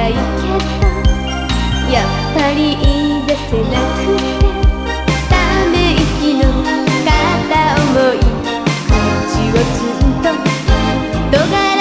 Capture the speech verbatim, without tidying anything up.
たいけどやっぱり言い出せなくて、ため息の片思い口をつんと尖